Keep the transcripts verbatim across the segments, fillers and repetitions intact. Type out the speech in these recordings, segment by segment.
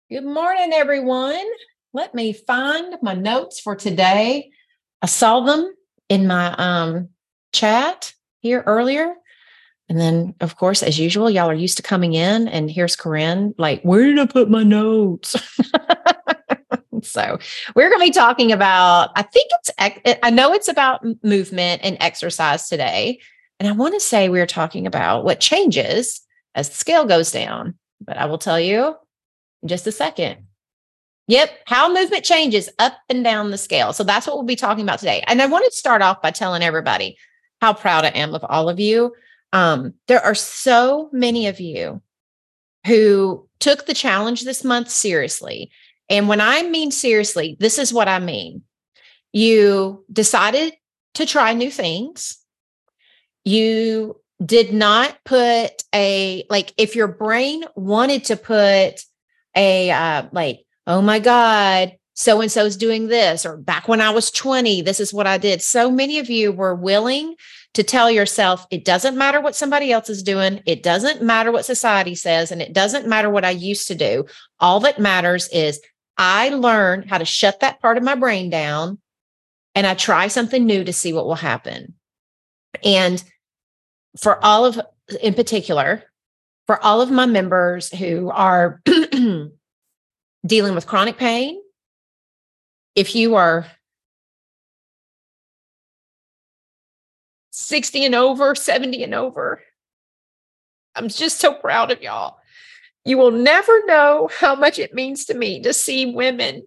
Good morning, everyone. Let me find my notes for today. I saw them in my um, chat here earlier. And then, of course, as usual, y'all are used to coming in, and here's Corinne, like, where did I put my notes? So we're going to be talking about, I think it's, I know it's about movement and exercise today. And I want to say we're talking about what changes as the scale goes down. But I will tell you in just a second. Yep, how movement changes up and down the scale. So that's what we'll be talking about today. And I want to start off by telling everybody how proud I am of all of you. Um, there are so many of you who took the challenge this month seriously. And when I mean seriously, this is what I mean. You decided to try new things. You did not put a, like, if your brain wanted to put a, uh, like, oh my God, so-and-so's doing this, or back when I was twenty, this is what I did. So many of you were willing to tell yourself, it doesn't matter what somebody else is doing. It doesn't matter what society says. And it doesn't matter what I used to do. All that matters is I learn how to shut that part of my brain down, and I try something new to see what will happen. And for all of, in particular, for all of my members who are dealing with chronic pain, if you are sixty and over, seventy and over, I'm just so proud of y'all. You will never know how much it means to me to see women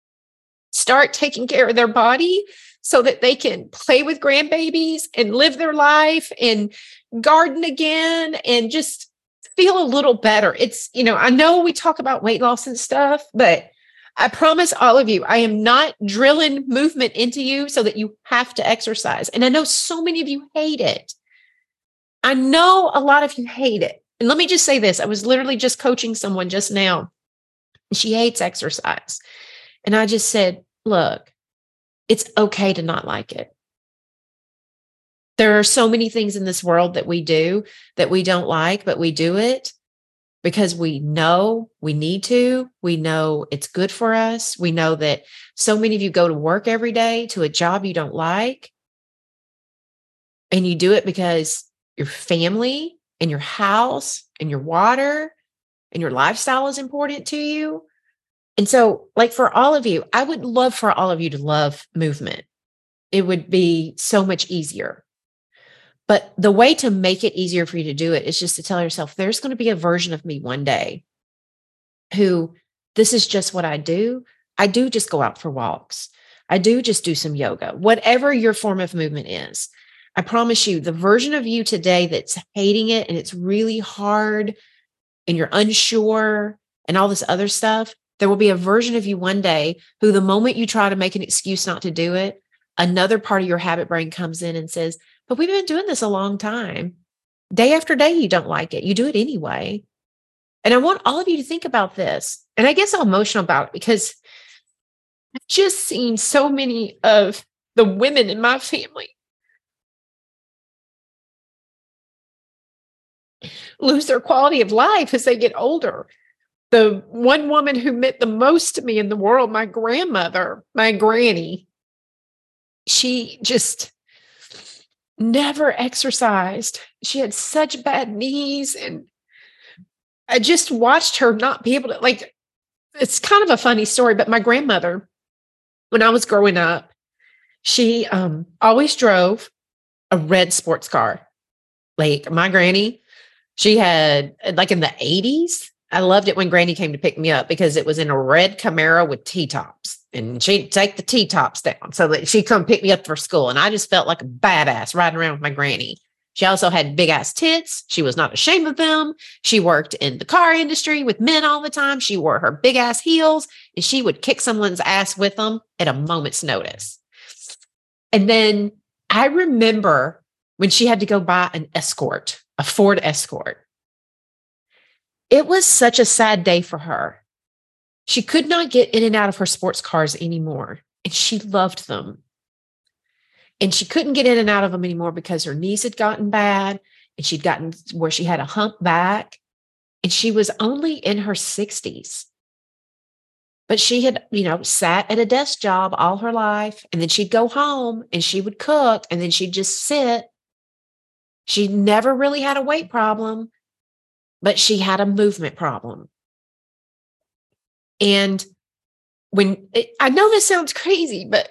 start taking care of their body so that they can play with grandbabies and live their life and garden again and just feel a little better. It's, you know, I know we talk about weight loss and stuff, but I promise all of you, I am not drilling movement into you so that you have to exercise. And I know so many of you hate it. I know a lot of you hate it. And let me just say this. I was literally just coaching someone just now. She hates exercise. And I just said, look, it's okay to not like it. There are so many things in this world that we do that we don't like, but we do it because we know we need to. We know it's good for us. We know that so many of you go to work every day to a job you don't like. And you do it because your family and your house and your water and your lifestyle is important to you. And so, like, for all of you, I would love for all of you to love movement. It would be so much easier. But the way to make it easier for you to do it is just to tell yourself, there's going to be a version of me one day who, this is just what I do. I do just go out for walks. I do just do some yoga, whatever your form of movement is. I promise you, the version of you today that's hating it and it's really hard and you're unsure and all this other stuff, there will be a version of you one day who, the moment you try to make an excuse not to do it, another part of your habit brain comes in and says, but we've been doing this a long time. Day after day, you don't like it. You do it anyway. And I want all of you to think about this. And I get so emotional about it because I've just seen so many of the women in my family lose their quality of life as they get older. The one woman who meant the most to me in the world, my grandmother, my granny, she just never exercised. She had such bad knees, and I just watched her not be able to, like, it's kind of a funny story, but my grandmother, when I was growing up, she um, always drove a red sports car. Like, my granny, she had, like, in the eighties, I loved it when Granny came to pick me up because it was in a red Camaro with T-tops, and she'd take the T-tops down so that she'd come pick me up for school. And I just felt like a badass riding around with my granny. She also had big ass tits. She was not ashamed of them. She worked in the car industry with men all the time. She wore her big ass heels, and she would kick someone's ass with them at a moment's notice. And then I remember when she had to go buy an Escort, a Ford Escort. It was such a sad day for her. She could not get in and out of her sports cars anymore, and she loved them. And she couldn't get in and out of them anymore because her knees had gotten bad, and she'd gotten where she had a hump back, and she was only in her sixties. But she had, you know, sat at a desk job all her life, and then she'd go home and she would cook, and then she'd just sit. She never really had a weight problem, but she had a movement problem. And when it, I know this sounds crazy, but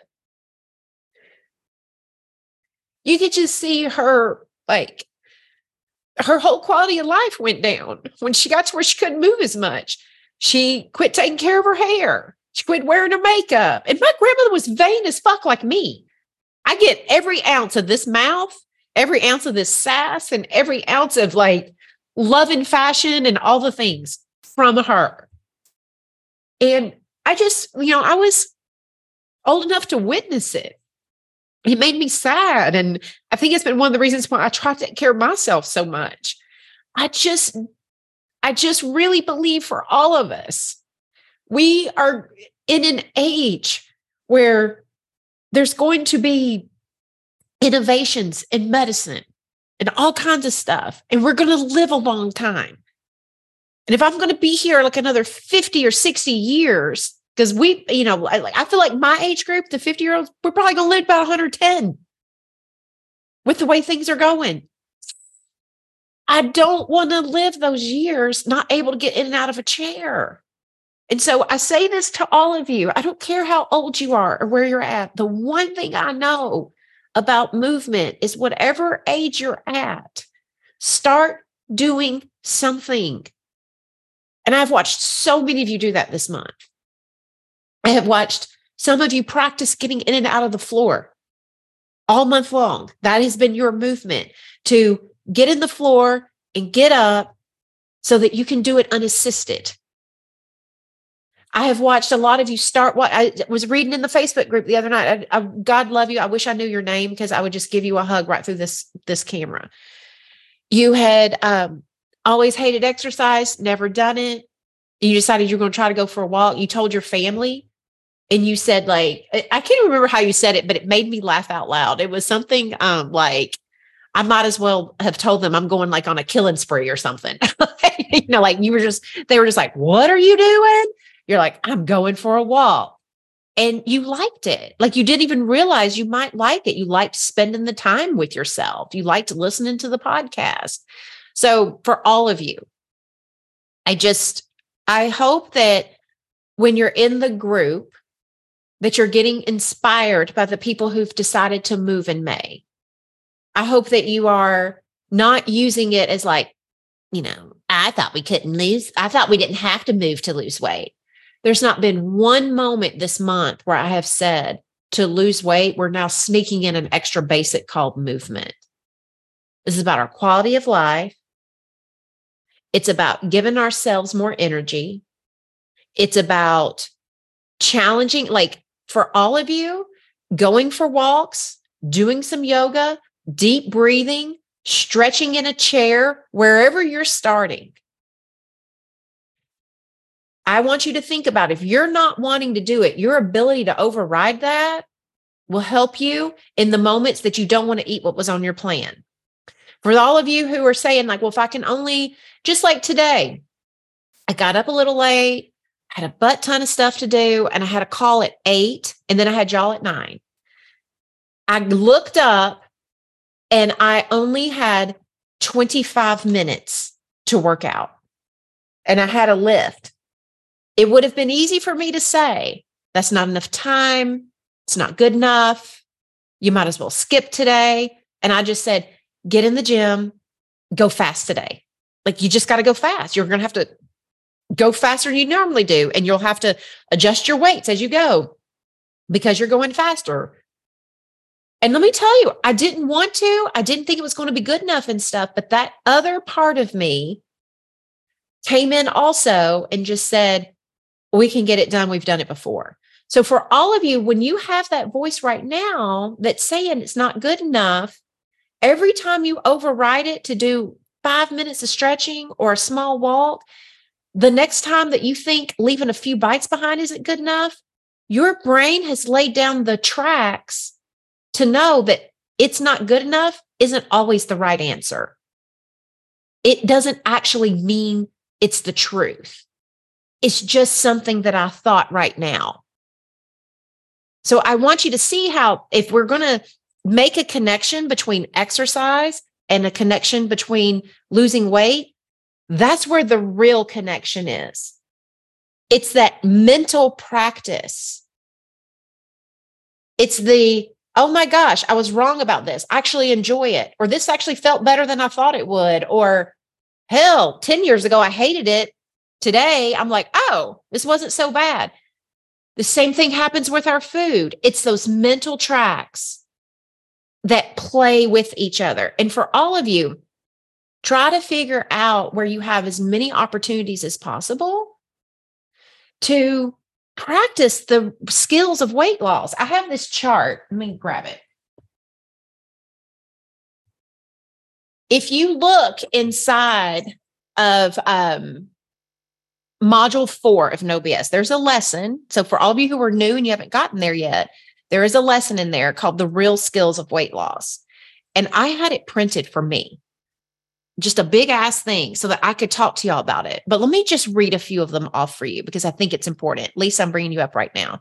you could just see her, like, her whole quality of life went down when she got to where she couldn't move as much. She quit taking care of her hair. She quit wearing her makeup. And my grandmother was vain as fuck like me. I get every ounce of this mouth, every ounce of this sass, and every ounce of like love and fashion and all the things from her. And I just, you know, I was old enough to witness it. It made me sad. And I think it's been one of the reasons why I try to take care of myself so much. I just, I just really believe for all of us, we are in an age where there's going to be innovations in medicine and all kinds of stuff. And we're going to live a long time. And if I'm going to be here like another fifty or sixty years, because we, you know, I, I feel like my age group, the fifty year olds, we're probably going to live about one hundred ten with the way things are going. I don't want to live those years not able to get in and out of a chair. And so I say this to all of you. I don't care how old you are or where you're at. The one thing I know about movement is whatever age you're at, start doing something. And I've watched so many of you do that this month. I have watched some of you practice getting in and out of the floor all month long. That has been your movement, to get in the floor and get up so that you can do it unassisted. I have watched a lot of you start what I was reading in the Facebook group the other night. I, I, God love you. I wish I knew your name because I would just give you a hug right through this, this camera. You had um, always hated exercise, never done it. You decided you were going to try to go for a walk. You told your family and you said, like, I can't remember how you said it, but it made me laugh out loud. It was something um, like, I might as well have told them I'm going like on a killing spree or something. You know, like you were just, they were just like, what are you doing? You're like, I'm going for a walk. And you liked it. Like you didn't even realize you might like it. You liked spending the time with yourself. You liked listening to the podcast. So for all of you, I just, I hope that when you're in the group, that you're getting inspired by the people who've decided to move in May. I hope that you are not using it as like, you know, I thought we couldn't lose. I thought we didn't have to move to lose weight. There's not been one moment this month where I have said to lose weight, we're now sneaking in an extra basic called movement. This is about our quality of life. It's about giving ourselves more energy. It's about challenging, like for all of you, going for walks, doing some yoga, deep breathing, stretching in a chair, wherever you're starting. I want you to think about if you're not wanting to do it, your ability to override that will help you in the moments that you don't want to eat what was on your plan. For all of you who are saying like, well, if I can only, just like today, I got up a little late, had a butt ton of stuff to do, and I had a call at eight, and then I had y'all at nine. I looked up and I only had twenty-five minutes to work out, and I had a lift. It would have been easy for me to say, that's not enough time. It's not good enough. You might as well skip today. And I just said, get in the gym, go fast today. Like you just got to go fast. You're going to have to go faster than you normally do. And you'll have to adjust your weights as you go because you're going faster. And let me tell you, I didn't want to, I didn't think it was going to be good enough and stuff, but that other part of me came in also and just said, we can get it done. We've done it before. So for all of you, when you have that voice right now that's saying it's not good enough, every time you override it to do five minutes of stretching or a small walk, the next time that you think leaving a few bites behind isn't good enough, your brain has laid down the tracks to know that it's not good enough isn't always the right answer. It doesn't actually mean it's the truth. It's just something that I thought right now. So I want you to see how, if we're going to make a connection between exercise and a connection between losing weight, that's where the real connection is. It's that mental practice. It's the, oh my gosh, I was wrong about this. I actually enjoy it. Or this actually felt better than I thought it would. Or hell, ten years ago, I hated it. Today, I'm like, oh, this wasn't so bad. The same thing happens with our food. It's those mental tracks that play with each other. And for all of you, try to figure out where you have as many opportunities as possible to practice the skills of weight loss. I have this chart. Let me grab it. If you look inside of um, module four of No B S, there's a lesson. So for all of you who are new and you haven't gotten there yet, there is a lesson in there called The Real Skills of Weight Loss. And I had it printed for me, just a big ass thing so that I could talk to y'all about it. But let me just read a few of them off for you because I think it's important. Lisa, I'm bringing you up right now.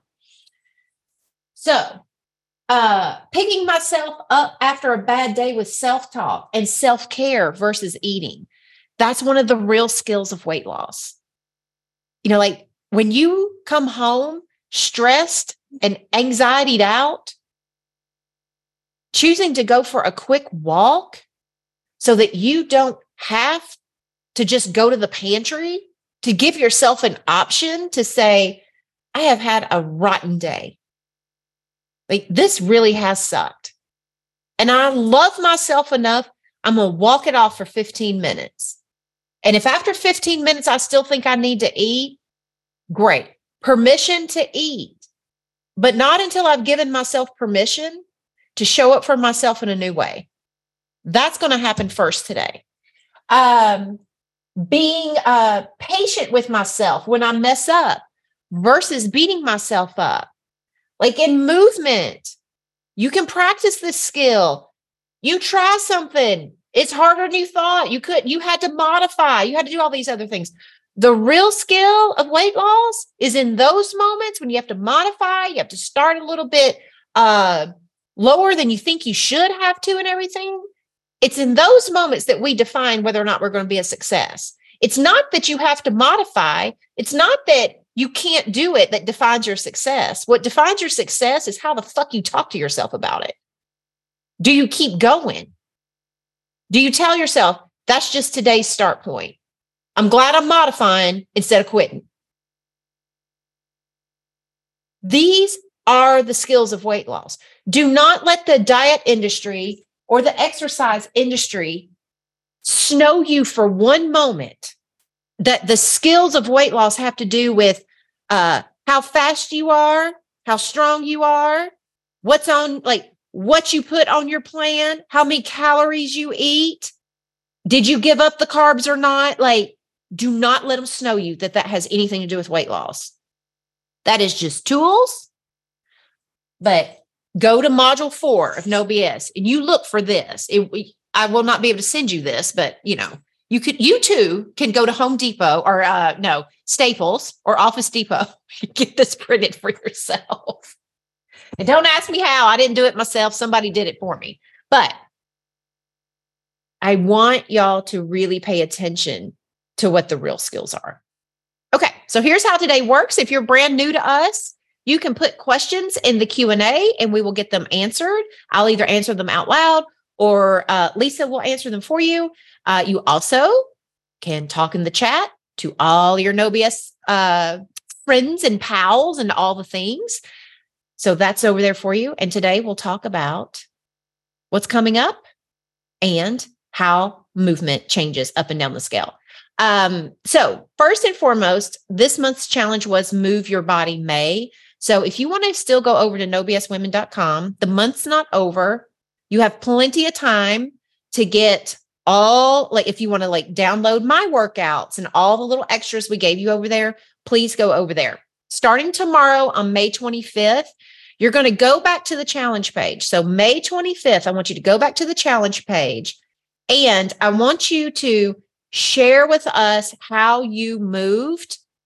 So uh, picking myself up after a bad day with self-talk and self-care versus eating. That's one of the real skills of weight loss. You know, like when you come home stressed and anxietied out, choosing to go for a quick walk so that you don't have to just go to the pantry, to give yourself an option to say, I have had a rotten day. Like this really has sucked. And I love myself enough, I'm going to walk it off for fifteen minutes. And if after fifteen minutes, I still think I need to eat, great. Permission to eat, but not until I've given myself permission to show up for myself in a new way. That's going to happen first today. Um, being uh, patient with myself when I mess up versus beating myself up. Like in movement, you can practice this skill. You try something. It's harder than you thought. You could, you had to modify. You had to do all these other things. The real skill of weight loss is in those moments when you have to modify, you have to start a little bit uh, lower than you think you should have to and everything. It's in those moments that we define whether or not we're going to be a success. It's not that you have to modify. It's not that you can't do it that defines your success. What defines your success is how the fuck you talk to yourself about it. Do you keep going? Do you tell yourself, that's just today's start point? I'm glad I'm modifying instead of quitting. These are the skills of weight loss. Do not let the diet industry or the exercise industry snow you for one moment that the skills of weight loss have to do with uh, how fast you are, how strong you are, what's on, like what you put on your plan, how many calories you eat. Did you give up the carbs or not? Like, do not let them snow you that that has anything to do with weight loss. That is just tools. But go to module four of No B S and you look for this. It, I will not be able to send you this, but you know, you could, you too can go to Home Depot or uh, no, Staples or Office Depot and get this printed for yourself. And don't ask me how. I didn't do it myself. Somebody did it for me. But I want y'all to really pay attention to what the real skills are. Okay, so here's how today works. If you're brand new to us, you can put questions in the Q and A and we will get them answered. I'll either answer them out loud or uh, Lisa will answer them for you. Uh, you also can talk in the chat to all your No B S uh, friends and pals and all the things. So that's over there for you. And today we'll talk about what's coming up and how movement changes up and down the scale. Um, so first and foremost, this month's challenge was Move Your Body May. So if you want to still go over to no b s women dot com, the month's not over. You have plenty of time to get all, like if you want to like download my workouts and all the little extras we gave you over there, please go over there. Starting tomorrow on May twenty-fifth, you're going to go back to the challenge page. So May twenty-fifth, I want you to go back to the challenge page and I want you to share with us how you moved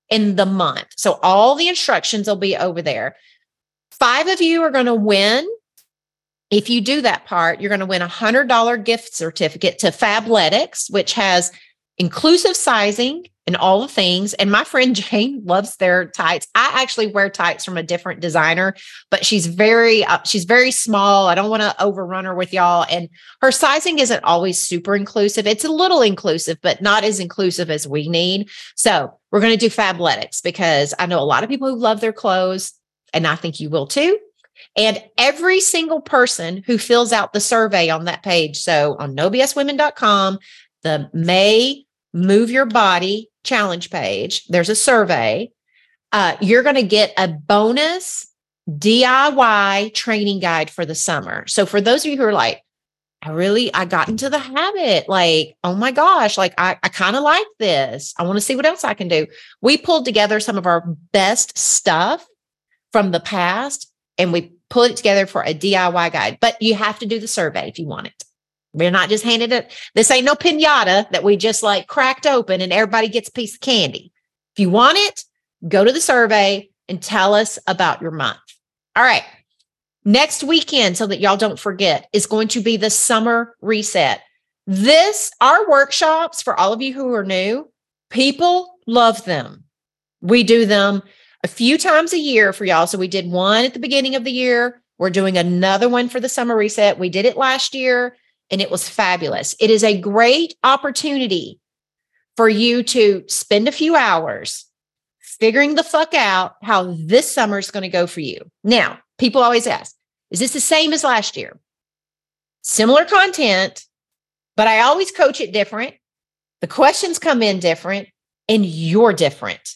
in the month. So all the instructions will be over there. Five of you are going to win. If you do that part, you're going to win a one hundred dollars gift certificate to Fabletics, which has inclusive sizing and all the things. And my friend Jane loves their tights. I actually wear tights from a different designer, but she's very, uh, she's very small. I don't want to overrun her with y'all. And her sizing isn't always super inclusive. It's a little inclusive, but not as inclusive as we need. So we're going to do Fabletics because I know a lot of people who love their clothes, and I think you will too. And every single person who fills out the survey on that page, so on no b s women dot com, the May Move Your Body challenge page, there's a survey. Uh, you're going to get a bonus D I Y training guide for the summer. So for those of you who are like, I really, I got into the habit, like, oh my gosh, like I, I kind of like this. I want to see what else I can do. We pulled together some of our best stuff from the past, and we put it together for a D I Y guide, but you have to do the survey if you want it. We're not just handing it. This ain't no pinata that we just like cracked open and everybody gets a piece of candy. If you want it, go to the survey and tell us about your month. All right. Next weekend, so that y'all don't forget, is going to be the summer reset. This, our workshops, for all of you who are new, people love them. We do them a few times a year for y'all. So we did one at the beginning of the year. We're doing another one for the summer reset. We did it last year and it was fabulous. It is a great opportunity for you to spend a few hours figuring the fuck out how this summer is going to go for you. Now, people always ask, is this the same as last year? Similar content, but I always coach it different. The questions come in different and you're different.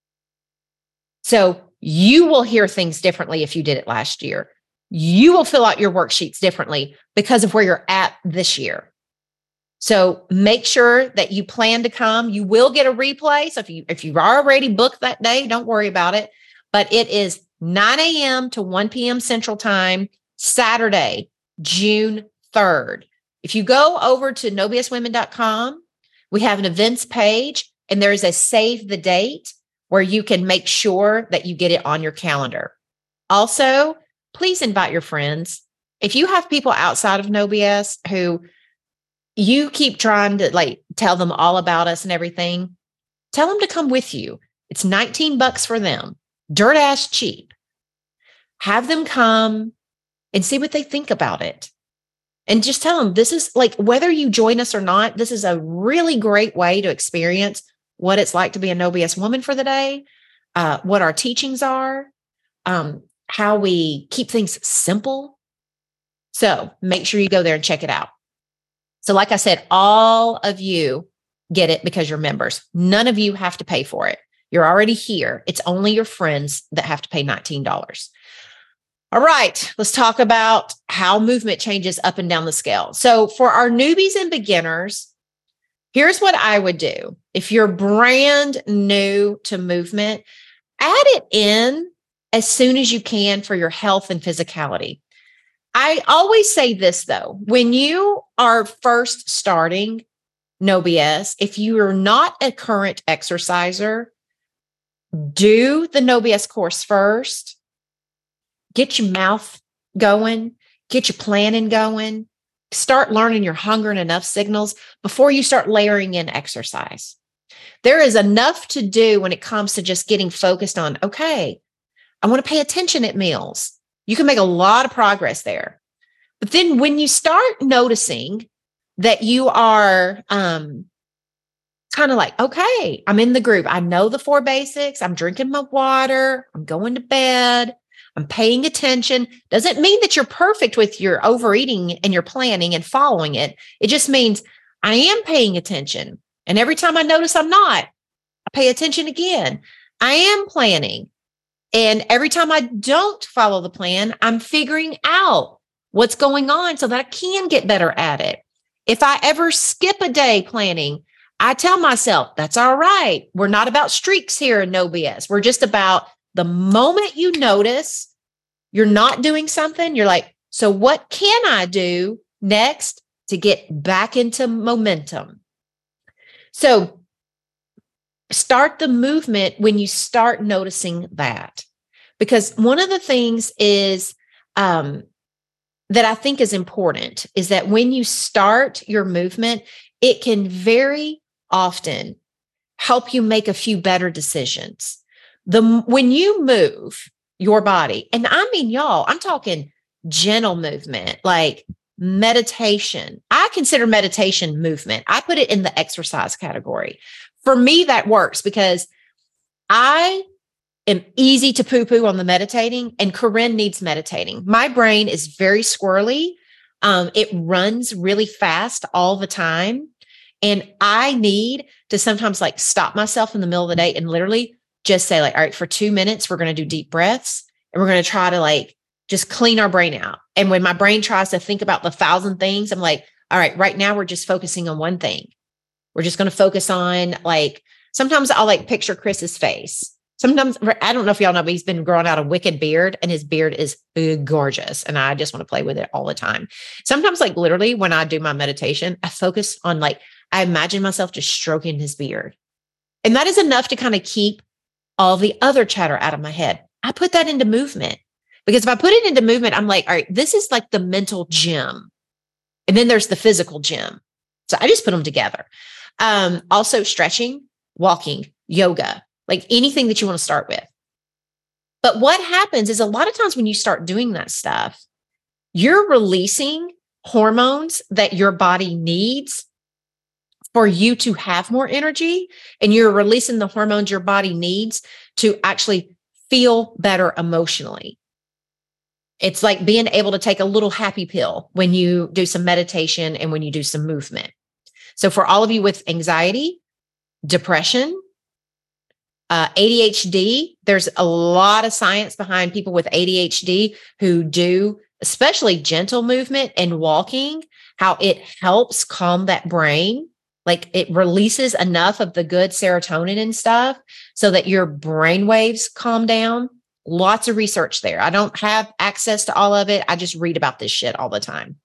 So you will hear things differently if you did it last year. You will fill out your worksheets differently because of where you're at this year. So make sure that you plan to come. You will get a replay. So if you if you've already booked that day, don't worry about it. But it is nine a.m. to one p.m. Central Time, Saturday, June third. If you go over to no b s women dot com, we have an events page, and there is a save the date where you can make sure that you get it on your calendar. Also, please invite your friends. If you have people outside of No B S who you keep trying to like tell them all about us and everything, tell them to come with you. It's nineteen bucks for them, dirt ass cheap. Have them come and see what they think about it. And just tell them this is like, whether you join us or not, this is a really great way to experience what it's like to be a No B S woman for the day, uh, what our teachings are, um, how we keep things simple. So make sure you go there and check it out. So like I said, all of you get it because you're members. None of you have to pay for it. You're already here. It's only your friends that have to pay nineteen dollars. All right, let's talk about how movement changes up and down the scale. So for our newbies and beginners, here's what I would do. If you're brand new to movement, add it in as soon as you can for your health and physicality. I always say this though, when you are first starting No B S, if you are not a current exerciser, do the No B S course first. Get your mouth going, get your planning going, start learning your hunger and enough signals before you start layering in exercise. There is enough to do when it comes to just getting focused on, okay, I want to pay attention at meals. You can make a lot of progress there. But then when you start noticing that you are um, kind of like, okay, I'm in the group. I know the four basics. I'm drinking my water. I'm going to bed. I'm paying attention. Doesn't mean that you're perfect with your overeating and your planning and following it. It just means I am paying attention. And every time I notice I'm not, I pay attention again. I am planning. And every time I don't follow the plan, I'm figuring out what's going on so that I can get better at it. If I ever skip a day planning, I tell myself, that's all right. We're not about streaks here in No B S. We're just about the moment you notice you're not doing something, you're like, so what can I do next to get back into momentum? So start the movement when you start noticing that. Because one of the things is um, that I think is important is that when you start your movement, it can very often help you make a few better decisions. The when you move your body, and I mean, y'all, I'm talking gentle movement, like meditation. I consider meditation movement. I put it in the exercise category. For me, that works because I am easy to poo-poo on the meditating, and Corinne needs meditating. My brain is very squirrely. Um, it runs really fast all the time. And I need to sometimes like stop myself in the middle of the day and literally just say like, all right, for two minutes, we're going to do deep breaths and we're going to try to like just clean our brain out. And when my brain tries to think about the thousand things, I'm like, all right, right now we're just focusing on one thing. We're just going to focus on like, sometimes I'll like picture Chris's face. Sometimes, I don't know if y'all know, but he's been growing out a wicked beard and his beard is gorgeous. And I just want to play with it all the time. Sometimes like literally when I do my meditation, I focus on like, I imagine myself just stroking his beard. And that is enough to kind of keep all the other chatter out of my head. I put that into movement because if I put it into movement, I'm like, all right, this is like the mental gym. And then there's the physical gym. So I just put them together. Um, also stretching, walking, yoga, like anything that you want to start with. But what happens is a lot of times when you start doing that stuff, you're releasing hormones that your body needs for you to have more energy, and you're releasing the hormones your body needs to actually feel better emotionally. It's like being able to take a little happy pill when you do some meditation and when you do some movement. So for all of you with anxiety, depression, uh, A D H D, there's a lot of science behind people with A D H D who do, especially gentle movement and walking, how it helps calm that brain. Like it releases enough of the good serotonin and stuff so that your brain waves calm down. Lots of research there. I don't have access to all of it. I just read about this shit all the time.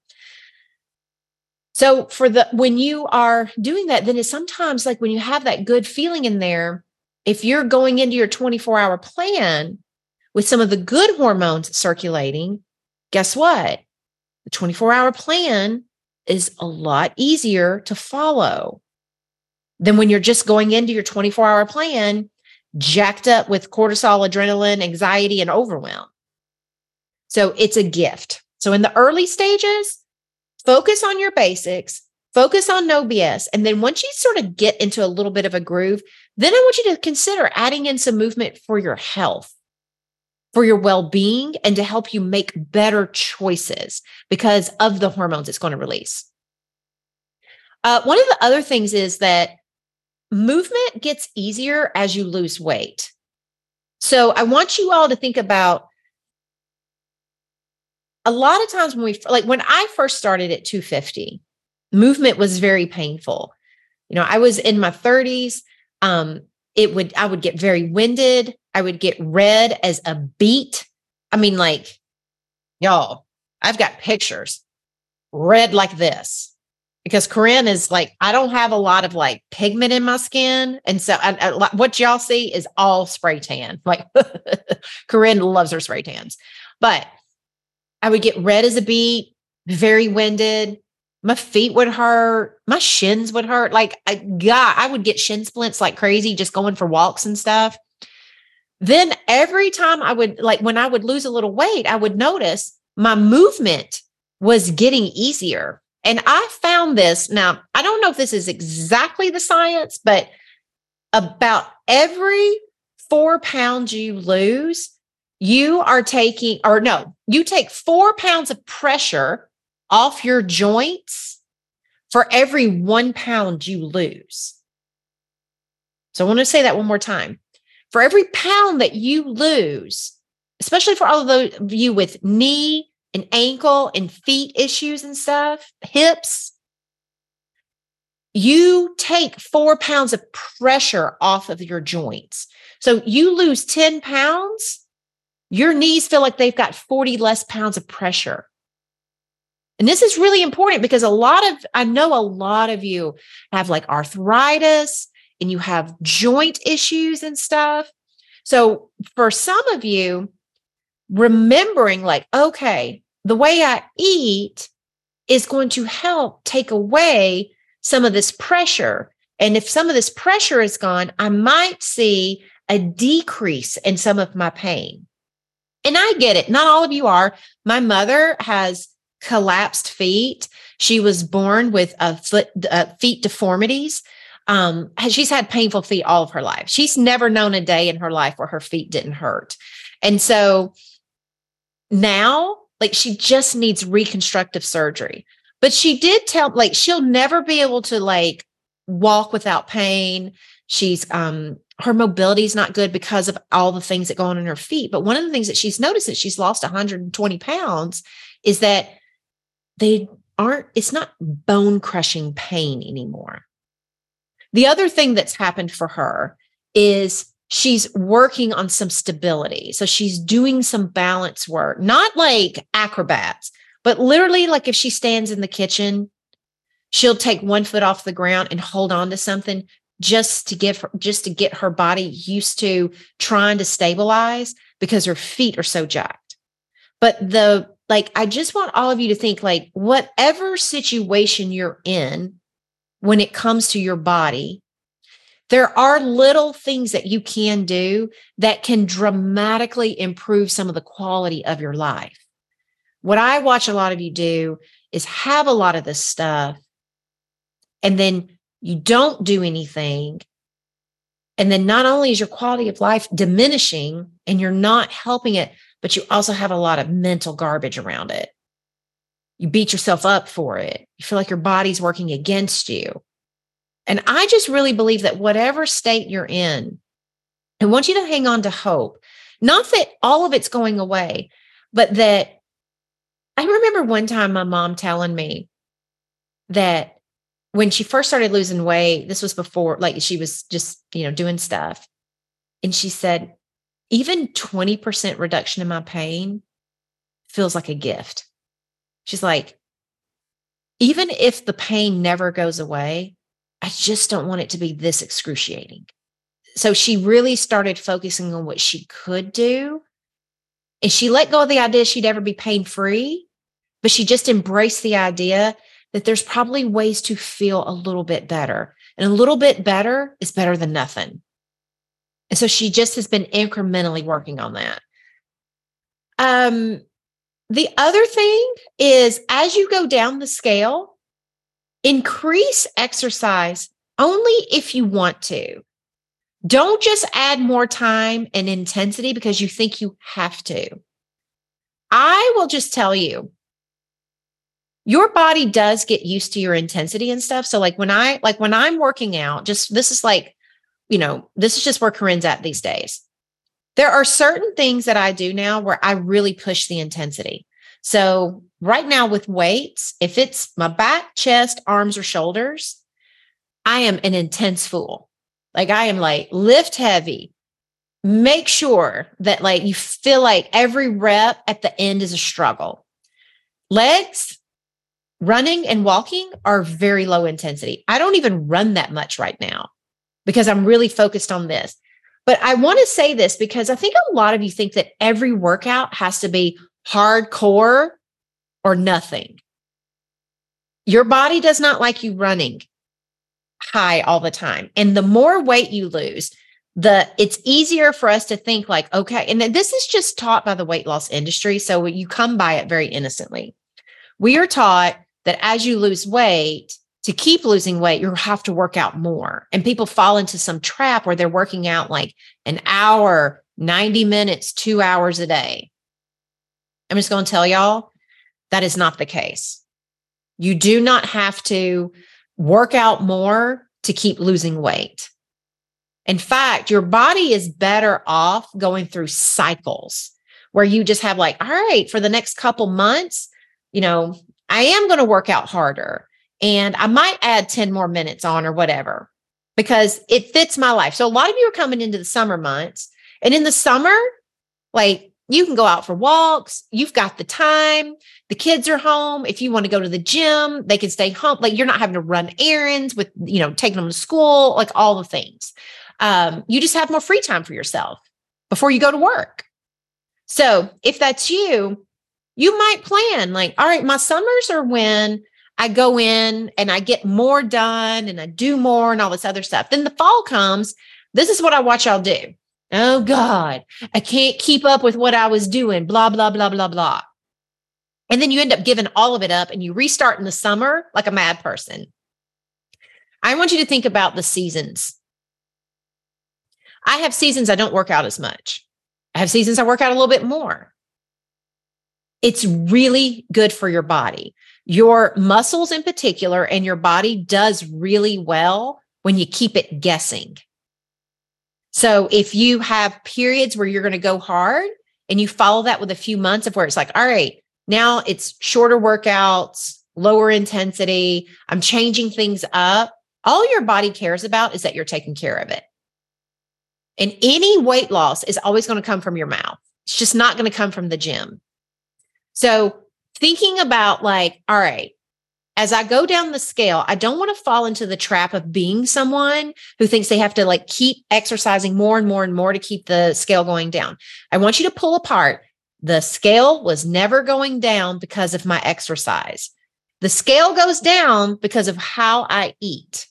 So for the, when you are doing that, then it's sometimes like when you have that good feeling in there, if you're going into your twenty-four hour plan with some of the good hormones circulating, guess what? The twenty-four hour plan is a lot easier to follow than when you're just going into your twenty-four hour plan jacked up with cortisol, adrenaline, anxiety, and overwhelm. So it's a gift. So in the early stages, focus on your basics, focus on no B S. And then once you sort of get into a little bit of a groove, then I want you to consider adding in some movement for your health, for your well-being, and to help you make better choices because of the hormones it's going to release. Uh, one of the other things is that movement gets easier as you lose weight. So I want you all to think about a lot of times when we, like when I first started at two fifty, movement was very painful. You know, I was in my thirties. Um, it would, I would get very winded. I would get red as a beet. I mean, like, y'all, I've got pictures red like this because Corinne is like, I don't have a lot of like pigment in my skin. And so I, I, what y'all see is all spray tan. Like Corinne loves her spray tans, but I would get red as a beet, very winded. My feet would hurt. My shins would hurt. Like, I, God, I would get shin splints like crazy just going for walks and stuff. Then every time I would, like when I would lose a little weight, I would notice my movement was getting easier. And I found this. Now, I don't know if this is exactly the science, but about every four pounds you lose, you are taking, or no, you take four pounds of pressure off your joints for every one pound you lose. So I want to say that one more time. For every pound that you lose, especially for all of those of you with knee and ankle and feet issues and stuff, hips, you take four pounds of pressure off of your joints. So you lose ten pounds, your knees feel like they've got forty less pounds of pressure. And this is really important because a lot of, I know a lot of you have like arthritis and you have joint issues and stuff. So for some of you, remembering like, okay, the way I eat is going to help take away some of this pressure. And if some of this pressure is gone, I might see a decrease in some of my pain. And I get it. Not all of you are. My mother has collapsed feet. She was born with a foot, uh, feet deformities. Um, she's had painful feet all of her life. She's never known a day in her life where her feet didn't hurt. And so now, like, she just needs reconstructive surgery. But she did tell, like, she'll never be able to like walk without pain. She's, um, her mobility is not good because of all the things that go on in her feet. But one of the things that she's noticed that she's lost one hundred twenty pounds is that they aren't, it's not bone crushing pain anymore. The other thing that's happened for her is she's working on some stability. So she's doing some balance work, not like acrobats, but literally like if she stands in the kitchen, she'll take one foot off the ground and hold on to something just to give her, just to get her body used to trying to stabilize because her feet are so jacked. But the, like, I just want all of you to think like whatever situation you're in, when it comes to your body, there are little things that you can do that can dramatically improve some of the quality of your life. What I watch a lot of you do is have a lot of this stuff, and then you don't do anything. And then not only is your quality of life diminishing and you're not helping it, but you also have a lot of mental garbage around it. You beat yourself up for it. You feel like your body's working against you. And I just really believe that whatever state you're in, I want you to hang on to hope. Not that all of it's going away, but that I remember one time my mom telling me that when she first started losing weight, this was before, like she was just, you know, doing stuff. And she said, even twenty percent reduction in my pain feels like a gift. She's like, even if the pain never goes away, I just don't want it to be this excruciating. So she really started focusing on what she could do. And she let go of the idea she'd ever be pain-free, but she just embraced the idea that there's probably ways to feel a little bit better. And a little bit better is better than nothing. And so she just has been incrementally working on that. Um, the other thing is, as you go down the scale, increase exercise only if you want to. Don't just add more time and intensity because you think you have to. I will just tell you, your body does get used to your intensity and stuff. So like when I, like when I'm working out, just, this is like, you know, this is just where Corinne's at these days. There are certain things that I do now where I really push the intensity. So right now with weights, if it's my back, chest, arms, or shoulders, I am an intense fool. Like I am like lift heavy, make sure that like you feel like every rep at the end is a struggle. Legs, running and walking are very low intensity. I don't even run that much right now because I'm really focused on this. But I want to say this because I think a lot of you think that every workout has to be hardcore or nothing. Your body does not like you running high all the time. And the more weight you lose, the it's easier for us to think like, okay, and this is just taught by the weight loss industry. So you come by it very innocently. We are taught that as you lose weight, to keep losing weight, you have to work out more. And people fall into some trap where they're working out like an hour, ninety minutes, two hours a day. I'm just going to tell y'all that is not the case. You do not have to work out more to keep losing weight. In fact, your body is better off going through cycles where you just have like, all right, for the next couple months, you know, I am going to work out harder and I might add ten more minutes on or whatever, because it fits my life. So a lot of you are coming into the summer months, and in the summer, like You can go out for walks. You've got the time. The kids are home. If you want to go to the gym, they can stay home. Like you're not having to run errands with, you know, taking them to school, like all the things. Um, you just have more free time for yourself before you go to work. So if that's you, you might plan like, all right, my summers are when I go in and I get more done and I do more and all this other stuff. Then the fall comes. This is what I watch y'all do. Oh God, I can't keep up with what I was doing, blah, blah, blah, blah, blah. And then you end up giving all of it up and you restart in the summer like a mad person. I want you to think about the seasons. I have seasons I don't work out as much. I have seasons I work out a little bit more. It's really good for your body. Your muscles in particular and your body does really well when you keep it guessing. So if you have periods where you're going to go hard and you follow that with a few months of where it's like, all right, now it's shorter workouts, lower intensity, I'm changing things up. All your body cares about is that you're taking care of it. And any weight loss is always going to come from your mouth. It's just not going to come from the gym. So thinking about like, all right, as I go down the scale, I don't want to fall into the trap of being someone who thinks they have to like keep exercising more and more and more to keep the scale going down. I want you to pull apart. The scale was never going down because of my exercise. The scale goes down because of how I eat.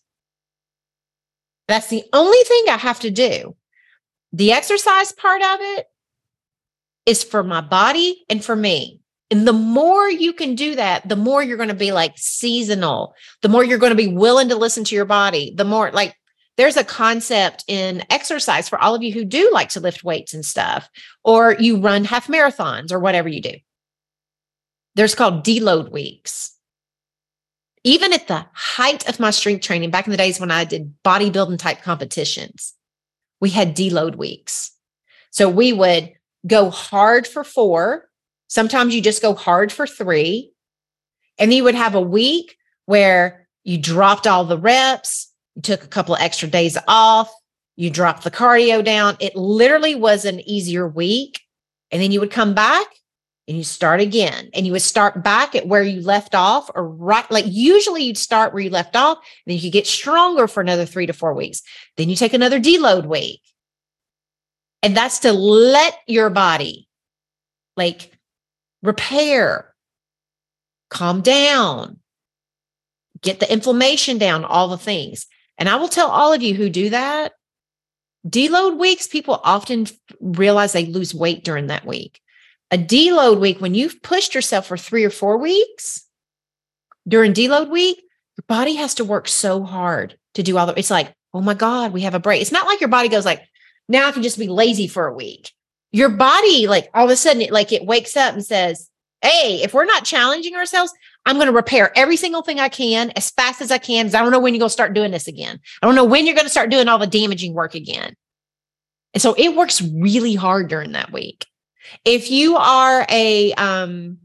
That's the only thing I have to do. The exercise part of it is for my body and for me. And the more you can do that, the more you're going to be like seasonal, the more you're going to be willing to listen to your body, the more like there's a concept in exercise for all of you who do like to lift weights and stuff, or you run half marathons or whatever you do. There's called deload weeks. Even at the height of my strength training, back in the days when I did bodybuilding type competitions, we had deload weeks. So we would go hard for four. Sometimes you just go hard for three. And you would have a week where you dropped all the reps, you took a couple of extra days off, you dropped the cardio down. It literally was an easier week. And then you would come back and you start again. And you would start back at where you left off, or right, like usually you'd start where you left off, and then you could get stronger for another three to four weeks. Then you take another deload week. And that's to let your body like repair, calm down, get the inflammation down, all the things. And I will tell all of you who do that, deload weeks, people often realize they lose weight during that week. A deload week, when you've pushed yourself for three or four weeks during deload week, your body has to work so hard to do all the, it's like, oh my God, we have a break. It's not like your body goes like, now I can just be lazy for a week. Your body, like all of a sudden, it, like it wakes up and says, hey, if we're not challenging ourselves, I'm going to repair every single thing I can as fast as I can, because I don't know when you're going to start doing this again. I don't know when you're going to start doing all the damaging work again. And so it works really hard during that week. If you are a, um,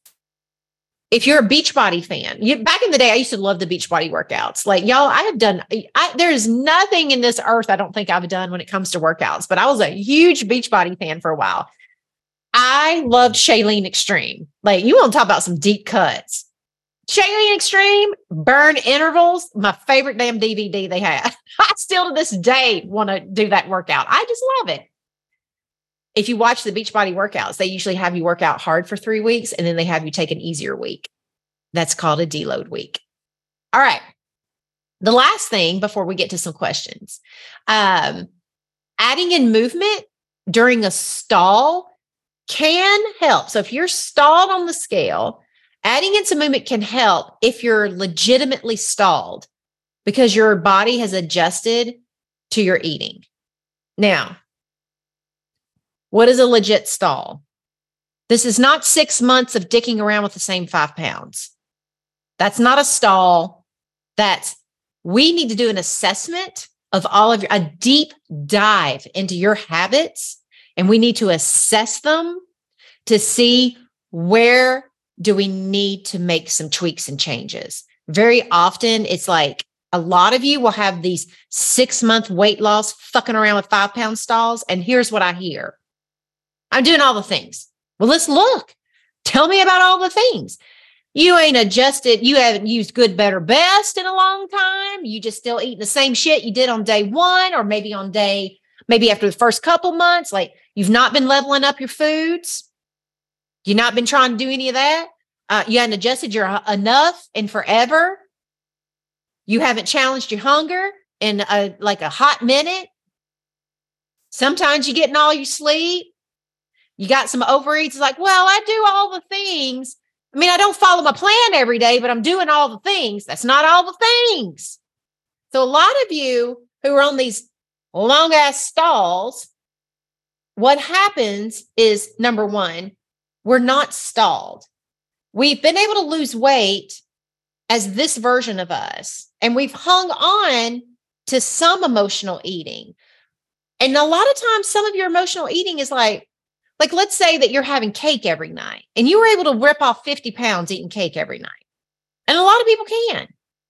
if you're a Beachbody fan, you, back in the day, I used to love the Beachbody workouts. Like y'all, I have done, I, there is nothing in this earth I don't think I've done when it comes to workouts, but I was a huge Beachbody fan for a while. I loved Shailene Extreme. Like you want to talk about some deep cuts. Shailene Extreme, Burn Intervals, my favorite damn D V D they had. I still to this day want to do that workout. I just love it. If you watch the Beachbody workouts, they usually have you work out hard for three weeks and then they have you take an easier week. That's called a deload week. All right. The last thing before we get to some questions, um, adding in movement during a stall can help. So if you're stalled on the scale, adding in some movement can help if you're legitimately stalled because your body has adjusted to your eating. Now, what is a legit stall? This is not six months of dicking around with the same five pounds. That's not a stall. That's, we need to do an assessment of all of your, a deep dive into your habits. And we need to assess them to see where do we need to make some tweaks and changes. Very often it's like a lot of you will have these six month weight loss fucking around with five pound stalls. And here's what I hear. I'm doing all the things. Well, let's look. Tell me about all the things. You ain't adjusted. You haven't used good, better, best in a long time. You just still eating the same shit you did on day one, or maybe on day, maybe after the first couple months. Like, you've not been leveling up your foods. You've not been trying to do any of that. Uh, you haven't adjusted your enough in forever. You haven't challenged your hunger in a, like a hot minute. Sometimes you're getting all your sleep. You got some overeats. It's like, well, I do all the things. I mean, I don't follow my plan every day, but I'm doing all the things. That's not all the things. So a lot of you who are on these long ass stalls, what happens is, number one, we're not stalled. We've been able to lose weight as this version of us, and we've hung on to some emotional eating. And a lot of times, some of your emotional eating is like, like, let's say that you're having cake every night and you were able to rip off fifty pounds eating cake every night. And a lot of people can.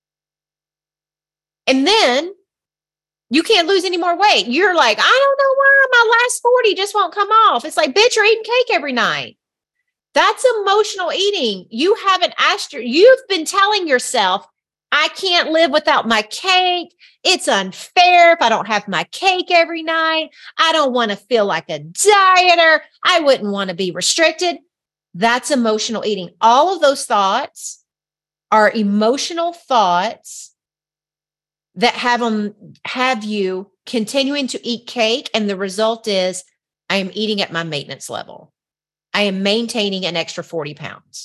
And then you can't lose any more weight. You're like, I don't know why my last forty just won't come off. It's like, bitch, you're eating cake every night. That's emotional eating. You haven't asked your, you've been telling yourself, I can't live without my cake. It's unfair if I don't have my cake every night. I don't want to feel like a dieter. I wouldn't want to be restricted. That's emotional eating. All of those thoughts are emotional thoughts that have them, have you continuing to eat cake. And the result is, I am eating at my maintenance level. I am maintaining an extra forty pounds.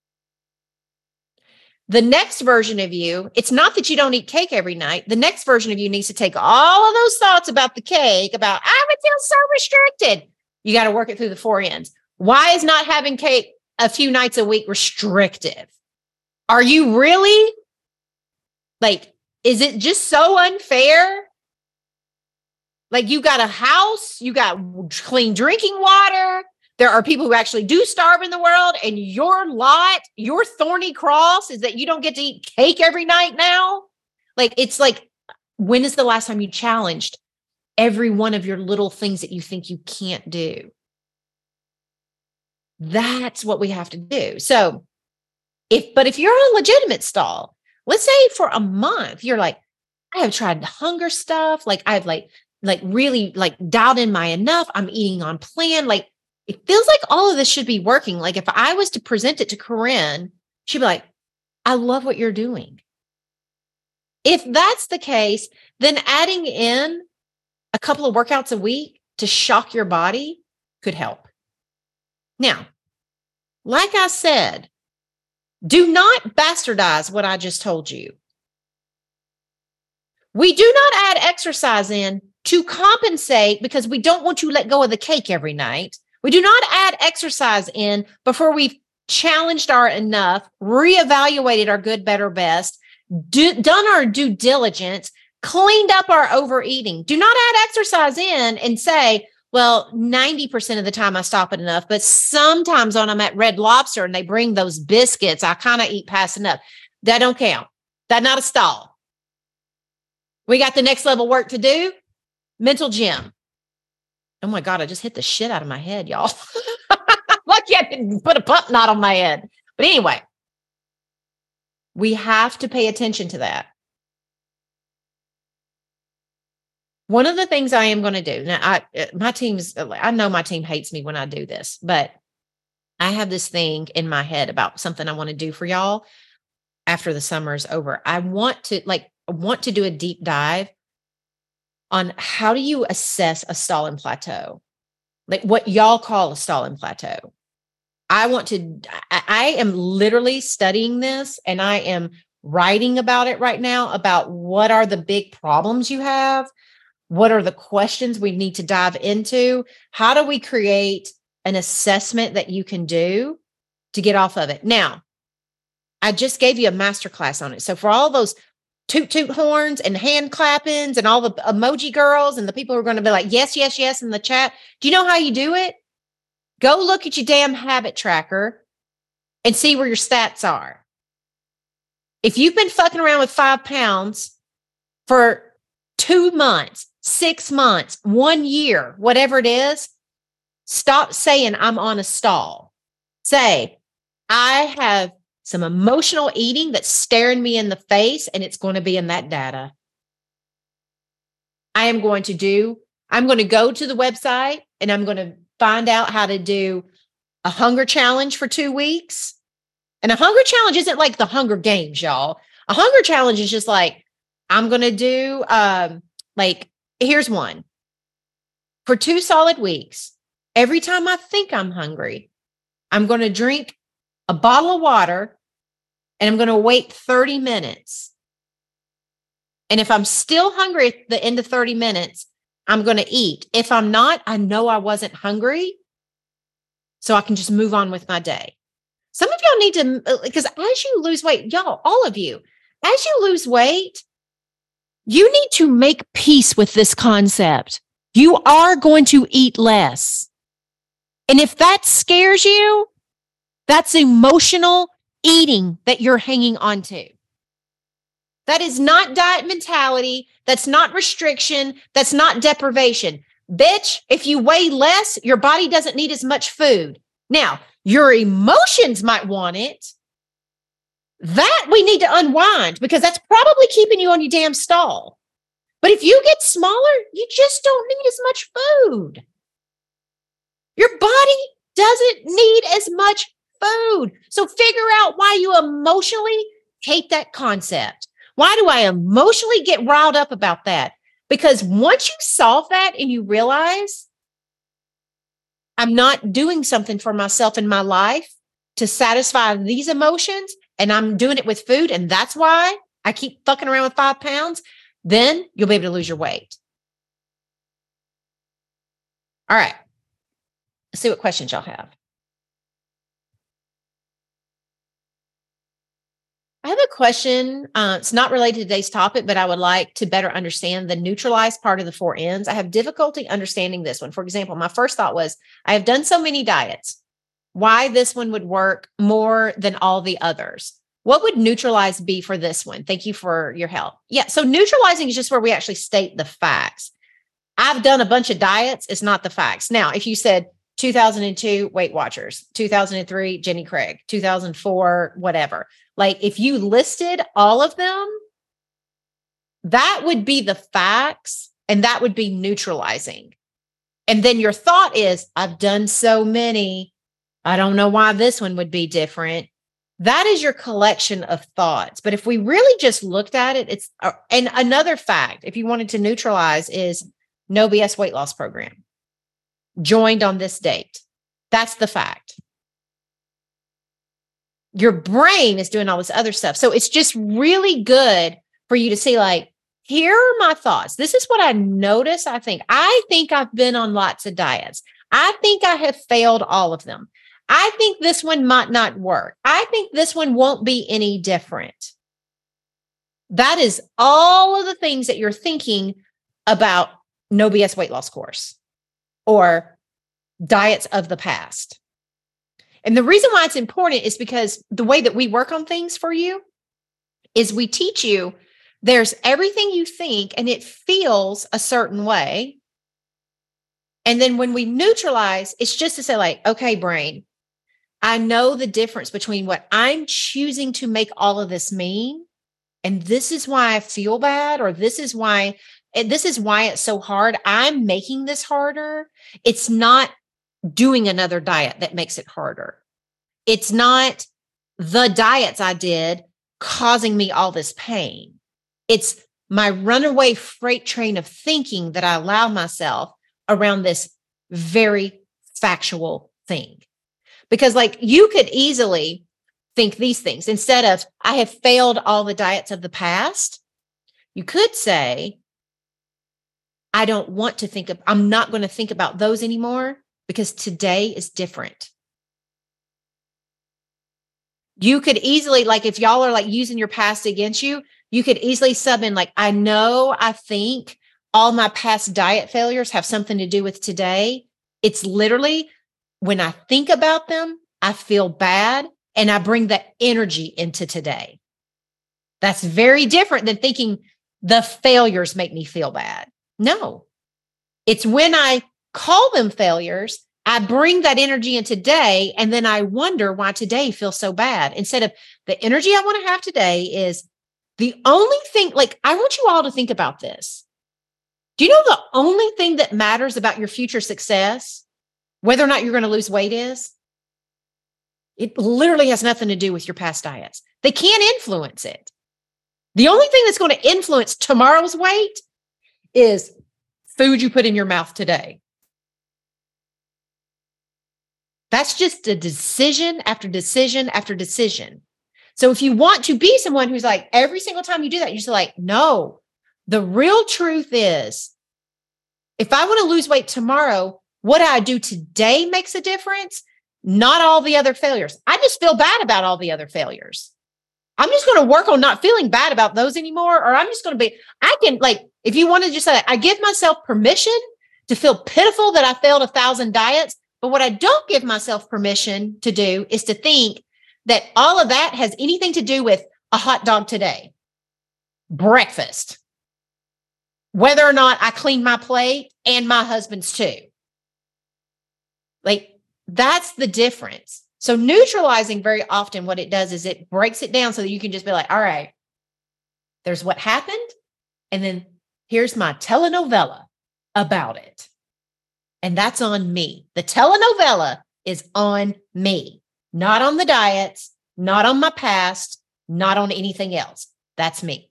The next version of you, it's not that you don't eat cake every night. The next version of you needs to take all of those thoughts about the cake, about, I would feel so restricted. You got to work it through the four ends. Why is not having cake a few nights a week restrictive? Are you really? Like, is it just so unfair? Like, you got a house, you got clean drinking water. There are people who actually do starve in the world, and your lot, your thorny cross is that you don't get to eat cake every night now. Like, it's like, when is the last time you challenged every one of your little things that you think you can't do? That's what we have to do. So if, but if you're on a legitimate stall, let's say for a month, you're like, I have tried the hunger stuff. Like, I've like, like really like dialed in my enough. I'm eating on plan. Like, it feels like all of this should be working. Like, if I was to present it to Corinne, she'd be like, I love what you're doing. If that's the case, then adding in a couple of workouts a week to shock your body could help. Now, like I said, do not bastardize what I just told you. We do not add exercise in to compensate because we don't want you to let go of the cake every night. We do not add exercise in before we've challenged our enough, reevaluated our good, better, best, do, done our due diligence, cleaned up our overeating. Do not add exercise in and say, well, ninety percent of the time I stop at enough, but sometimes when I'm at Red Lobster and they bring those biscuits, I kind of eat past enough. That don't count. That's not a stall. We got the next level work to do. Mental gym. Oh my God, I just hit the shit out of my head, y'all. Lucky I didn't put a pump knot on my head. But anyway, we have to pay attention to that. One of the things I am going to do, now I, my team's, I know my team hates me when I do this, but I have this thing in my head about something I want to do for y'all after the summer is over. I want to like, I want to do a deep dive on how do you assess a stall and plateau, like what y'all call a stall and plateau. I want to, I, I am literally studying this and I am writing about it right now, about what are the big problems you have? What are the questions we need to dive into? How do we create an assessment that you can do to get off of it? Now, I just gave you a masterclass on it. So for all those toot toot horns and hand clappings and all the emoji girls and the people who are going to be like, yes, yes, yes, in the chat. Do you know how you do it? Go look at your damn habit tracker and see where your stats are. If you've been fucking around with five pounds for two months, six months, one year, whatever it is, Stop saying I'm on a stall. Say, I have some emotional eating that's staring me in the face, and it's going to be in that data. I am going to do, I'm going to go to the website and I'm going to find out how to do a hunger challenge for two weeks. And a hunger challenge isn't like the Hunger Games, y'all. A hunger challenge is just like, I'm going to do, um, like, here's one. For two solid weeks, every time I think I'm hungry, I'm going to drink a bottle of water and I'm going to wait thirty minutes. And if I'm still hungry at the end of thirty minutes, I'm going to eat. If I'm not, I know I wasn't hungry, so I can just move on with my day. Some of y'all need to, because as you lose weight, y'all, all of you, as you lose weight, you need to make peace with this concept. You are going to eat less. And if that scares you, that's emotional eating that you're hanging on to. That is not diet mentality. That's not restriction. That's not deprivation. Bitch, if you weigh less, your body doesn't need as much food. Now, your emotions might want it. That we need to unwind because that's probably keeping you on your damn stall. But if you get smaller, you just don't need as much food. Your body doesn't need as much food. So figure out why you emotionally hate that concept. Why do I emotionally get riled up about that? Because once you solve that and you realize I'm not doing something for myself in my life to satisfy these emotions, and I'm doing it with food, and that's why I keep fucking around with five pounds, then you'll be able to lose your weight. All right. Let's see what questions y'all have. I have a question. Uh, it's not related to today's topic, but I would like to better understand the neutralized part of the four N's. I have difficulty understanding this one. For example, my first thought was, I have done so many diets. Why this one would work more than all the others? What would neutralize be for this one? Thank you for your help. Yeah, so neutralizing is just where we actually state the facts. I've done a bunch of diets. It's not the facts. Now, if you said two thousand two Weight Watchers, two thousand three Jenny Craig, two thousand four, whatever. Like if you listed all of them, that would be the facts and that would be neutralizing. And then your thought is, I've done so many. I don't know why this one would be different. That is your collection of thoughts. But if we really just looked at it, it's, uh, and another fact, if you wanted to neutralize, is No B S weight loss program. Joined on this date. That's the fact. Your brain is doing all this other stuff. So it's just really good for you to see, like, here are my thoughts. This is what I notice. I think, I think I've been on lots of diets. I think I have failed all of them. I think this one might not work. I think this one won't be any different. That is all of the things that you're thinking about No B S weight loss course or diets of the past. And the reason why it's important is because the way that we work on things for you is we teach you there's everything you think and it feels a certain way. And then when we neutralize, it's just to say, like, okay, brain, I know the difference between what I'm choosing to make all of this mean. And this is why I feel bad, or this is why, this is why it's so hard. I'm making this harder. It's not doing another diet that makes it harder. It's not the diets I did causing me all this pain. It's my runaway freight train of thinking that I allow myself around this very factual thing. Because, like, you could easily think these things instead of, I have failed all the diets of the past. You could say, I don't want to think of, I'm not going to think about those anymore because today is different. You could easily, like, if y'all are like using your past against you, you could easily sub in, like, I know, I think all my past diet failures have something to do with today. It's literally when I think about them, I feel bad and I bring that energy into today. That's very different than thinking the failures make me feel bad. No, it's when I call them failures I bring that energy in today, and then I wonder why today feels so bad. Instead of the energy I want to have today is the only thing, like, I want you all to think about this. Do you know the only thing that matters about your future success, whether or not you're going to lose weight, is? It literally has nothing to do with your past diets. They can't influence it. The only thing that's going to influence tomorrow's weight is food you put in your mouth today. That's just a decision after decision after decision. So if you want to be someone who's like, every single time you do that, you're just like, no, the real truth is, if I want to lose weight tomorrow, what I do today makes a difference, not all the other failures. I just feel bad about all the other failures. I'm just going to work on not feeling bad about those anymore. Or I'm just going to be, I can, like, if you want to just say, I give myself permission to feel pitiful that I failed a thousand diets. But what I don't give myself permission to do is to think that all of that has anything to do with a hot dog today, breakfast, whether or not I clean my plate and my husband's too. Like, that's the difference. So neutralizing, very often what it does is it breaks it down so that you can just be like, all right, there's what happened. And then here's my telenovela about it. And that's on me. The telenovela is on me, not on the diets, not on my past, not on anything else. That's me.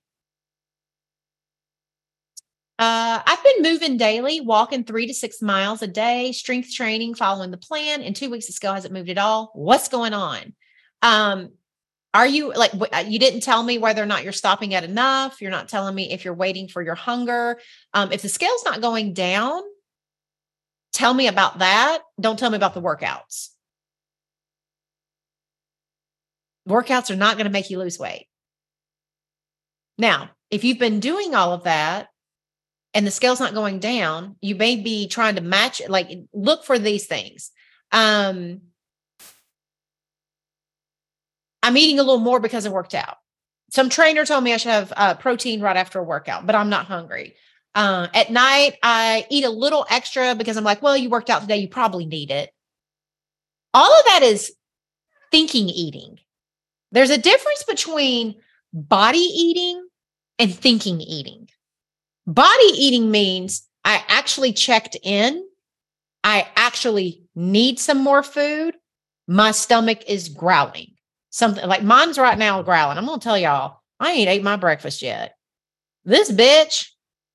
Uh, I've been moving daily, walking three to six miles a day, strength training, following the plan. In two weeks, the scale hasn't moved at all. What's going on? Um, are you like, you didn't tell me whether or not you're stopping at enough. You're not telling me if you're waiting for your hunger. Um, if the scale's not going down, tell me about that. Don't tell me about the workouts. Workouts are not going to make you lose weight. Now, if you've been doing all of that and the scale's not going down, you may be trying to match it. Like, look for these things. Um, I'm eating a little more because I worked out. Some trainer told me I should have uh, protein right after a workout, but I'm not hungry. Uh, at night, I eat a little extra because I'm like, well, you worked out today, you probably need it. All of that is thinking eating. There's a difference between body eating and thinking eating. Body eating means I actually checked in. I actually need some more food. My stomach is growling. Something like mine's right now growling. I'm going to tell y'all, I ain't ate my breakfast yet. This bitch,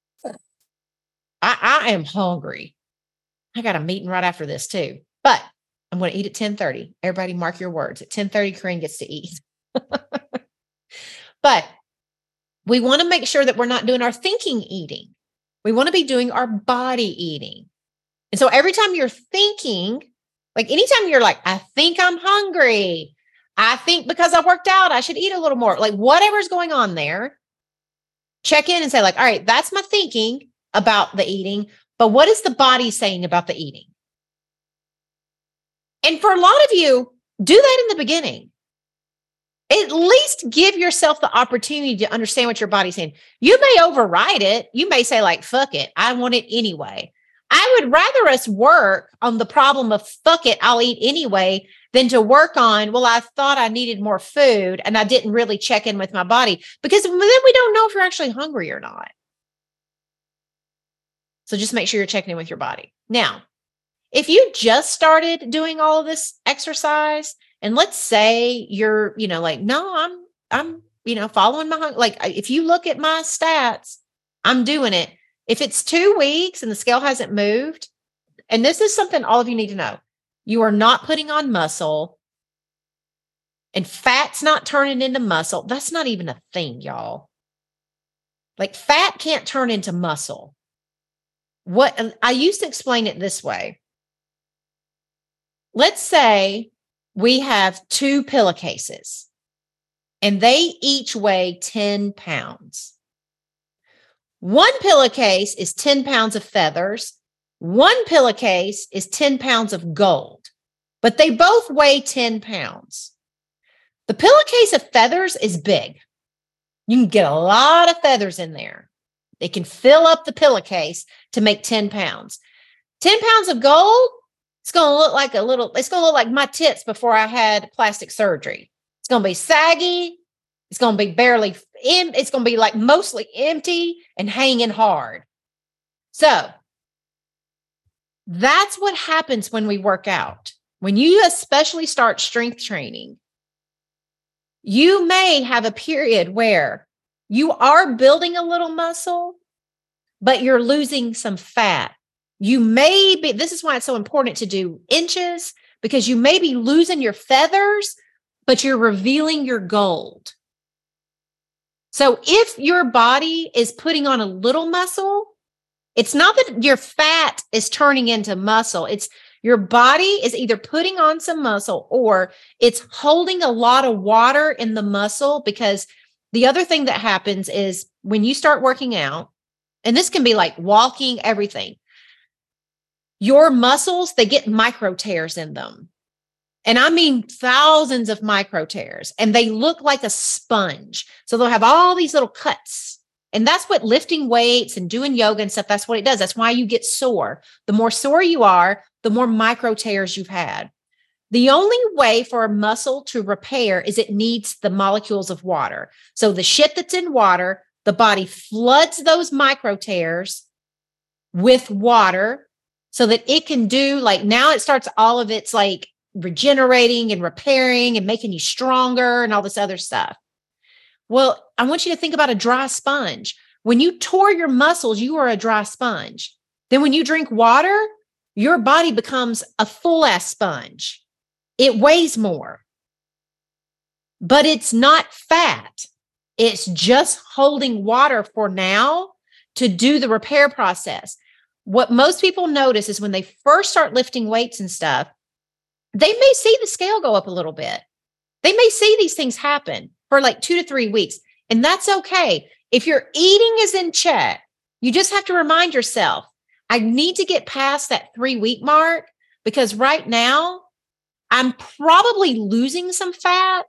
I, I am hungry. I got a meeting right after this too, but I'm going to eat at ten thirty. Everybody mark your words. At ten thirty, Corinne gets to eat. But we want to make sure that we're not doing our thinking eating. We want to be doing our body eating. And so every time you're thinking, like anytime you're like, I think I'm hungry. I think because I worked out, I should eat a little more. Like whatever's going on there, check in and say like, all right, that's my thinking about the eating, but what is the body saying about the eating? And for a lot of you, do that in the beginning. At least give yourself the opportunity to understand what your body's saying. You may override it. You may say like, fuck it, I want it anyway. I would rather us work on the problem of fuck it, I'll eat anyway, than to work on, well, I thought I needed more food and I didn't really check in with my body, because then we don't know if you're actually hungry or not. So just make sure you're checking in with your body. Now, if you just started doing all of this exercise, and let's say you're, you know, like, no, I'm, I'm, you know, following my, like, if you look at my stats, I'm doing it. If it's two weeks and the scale hasn't moved, and this is something all of you need to know, you are not putting on muscle and fat's not turning into muscle. That's not even a thing, y'all. Like fat can't turn into muscle. What I used to explain it this way. Let's say we have two pillowcases and they each weigh ten pounds. One pillowcase is ten pounds of feathers. One pillowcase is ten pounds of gold, but they both weigh ten pounds. The pillowcase of feathers is big. You can get a lot of feathers in there. It can fill up the pillowcase to make ten pounds. ten pounds of gold, It's going to look like a little, it's going to look like my tits before I had plastic surgery. It's going to be saggy. It's going to be barely in, it's going to be like mostly empty and hanging hard. So that's what happens when we work out. When you especially start strength training, you may have a period where you are building a little muscle, but you're losing some fat. You may be, this is why it's so important to do inches, because you may be losing your feathers, but you're revealing your gold. So if your body is putting on a little muscle, it's not that your fat is turning into muscle. It's your body is either putting on some muscle or it's holding a lot of water in the muscle, because the other thing that happens is when you start working out, and this can be like walking, everything, your muscles, they get micro tears in them. And I mean thousands of micro tears, and they look like a sponge. So they'll have all these little cuts. And that's what lifting weights and doing yoga and stuff, that's what it does. That's why you get sore. The more sore you are, the more micro tears you've had. The only way for a muscle to repair is it needs the molecules of water. So the shit that's in water, the body floods those micro tears with water so that it can do, like, now it starts all of its like regenerating and repairing and making you stronger and all this other stuff. Well, I want you to think about a dry sponge. When you tore your muscles, you are a dry sponge. Then when you drink water, your body becomes a full ass sponge. It weighs more, but it's not fat. It's just holding water for now to do the repair process. What most people notice is when they first start lifting weights and stuff, they may see the scale go up a little bit. They may see these things happen for like two to three weeks. And that's okay. If your eating is in check, you just have to remind yourself, I need to get past that three week mark, because right now I'm probably losing some fat,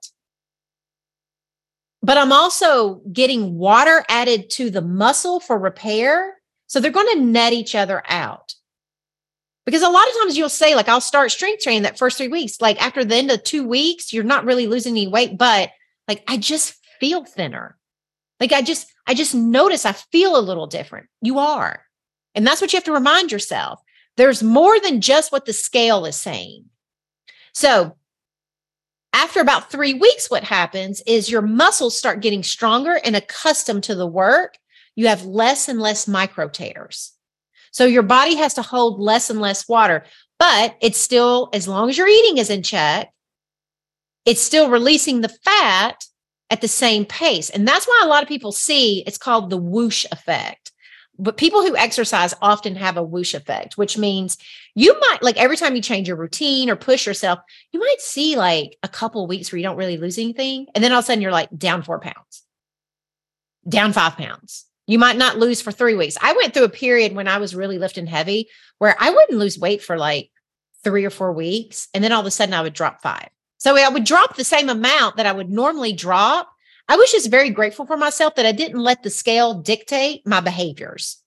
but I'm also getting water added to the muscle for repair. So they're going to net each other out. Because a lot of times you'll say, like, I'll start strength training that first three weeks. Like after the end of two weeks, you're not really losing any weight, but like, I just feel thinner. Like I just, I just notice I feel a little different. You are. And that's what you have to remind yourself. There's more than just what the scale is saying. So after about three weeks, what happens is your muscles start getting stronger and accustomed to the work. You have less and less micro tears. So your body has to hold less and less water, but it's still, as long as your eating is in check, it's still releasing the fat at the same pace. And that's why a lot of people see, it's called the whoosh effect. But people who exercise often have a whoosh effect, which means you might, like every time you change your routine or push yourself, you might see like a couple of weeks where you don't really lose anything. And then all of a sudden you're like down four pounds, down five pounds. You might not lose for three weeks. I went through a period when I was really lifting heavy where I wouldn't lose weight for like three or four weeks. And then all of a sudden I would drop five. So I would drop the same amount that I would normally drop. I was just very grateful for myself that I didn't let the scale dictate my behaviors.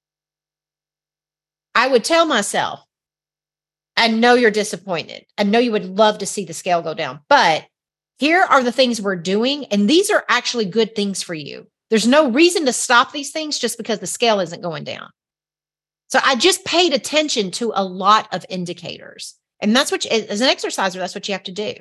I would tell myself, I know you're disappointed. I know you would love to see the scale go down, but here are the things we're doing. And these are actually good things for you. There's no reason to stop these things just because the scale isn't going down. So I just paid attention to a lot of indicators. And that's what, you, as an exerciser, that's what you have to do.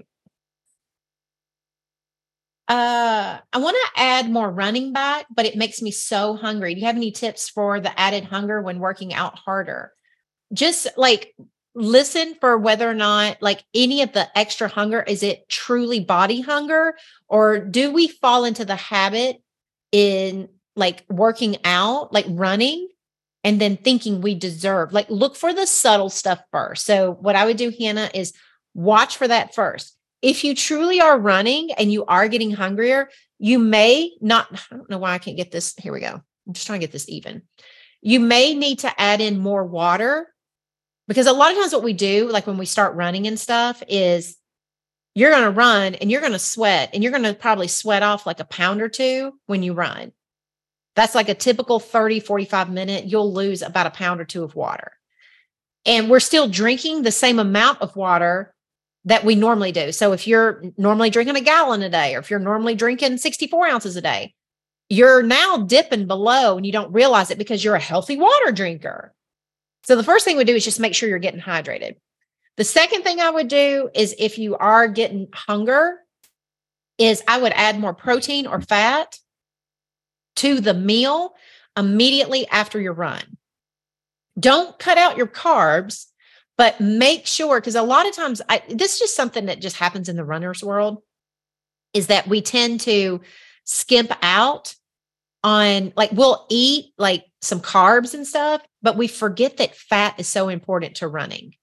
Uh, I want to add more running back, but it makes me so hungry. Do you have any tips for the added hunger when working out harder? Just like listen for whether or not like any of the extra hunger, is it truly body hunger, or do we fall into the habit in like working out, like running, and then thinking we deserve, like look for the subtle stuff first. So what I would do, Hannah, is watch for that first. If you truly are running and you are getting hungrier, you may not, I don't know why I can't get this. Here we go. I'm just trying to get this even. You may need to add in more water, because a lot of times what we do, like when we start running and stuff, is you're going to run and you're going to sweat, and you're going to probably sweat off like a pound or two when you run. That's like a typical thirty, forty-five minute, you'll lose about a pound or two of water. and we're still drinking the same amount of water that we normally do. So if you're normally drinking a gallon a day, or if you're normally drinking sixty-four ounces a day, you're now dipping below and you don't realize it because you're a healthy water drinker. So the first thing we do is just make sure you're getting hydrated. The second thing I would do is, if you are getting hunger, is I would add more protein or fat to the meal immediately after your run. Don't cut out your carbs, but make sure, because a lot of times, I, this is just something that just happens in the runner's world, is that we tend to skimp out on, like, we'll eat like some carbs and stuff, but we forget that fat is so important to running.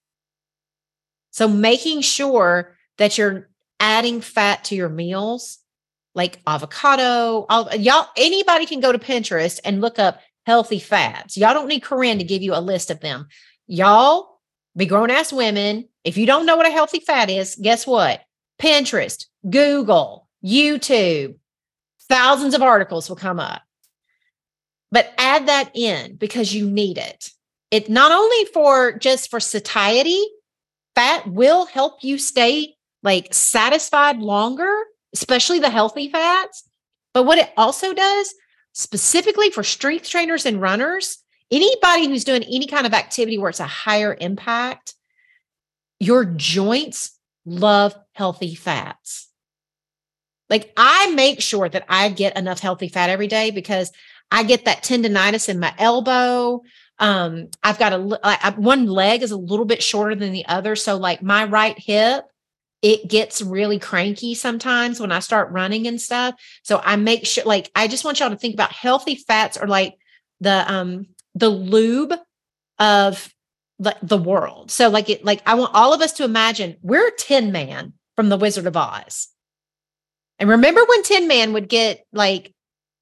So making sure that you're adding fat to your meals, like avocado, I'll, y'all, anybody can go to Pinterest and look up healthy fats. Y'all don't need Corinne to give you a list of them. Y'all be grown ass women. If you don't know what a healthy fat is, guess what? Pinterest, Google, YouTube, thousands of articles will come up. But add that in because you need it. It not only for just for satiety, fat will help you stay like satisfied longer, especially the healthy fats. But what it also does, specifically for strength trainers and runners, anybody who's doing any kind of activity where it's a higher impact, your joints love healthy fats. Like, I make sure that I get enough healthy fat every day because I get that tendonitis in my elbow. Um, I've got a, I, one leg is a little bit shorter than the other. So like my right hip, it gets really cranky sometimes when I start running and stuff. So I make sure, like, I just want y'all to think about healthy fats are like the, um, the lube of the, the world. So like it, like I want all of us to imagine we're Tin Man from the Wizard of Oz. And remember when Tin Man would get like,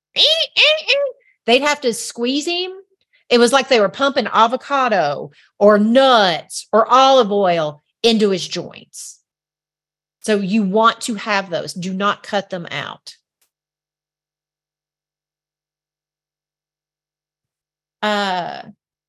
they'd have to squeeze him. It was like they were pumping avocado or nuts or olive oil into his joints. So you want to have those. Do not cut them out. Uh,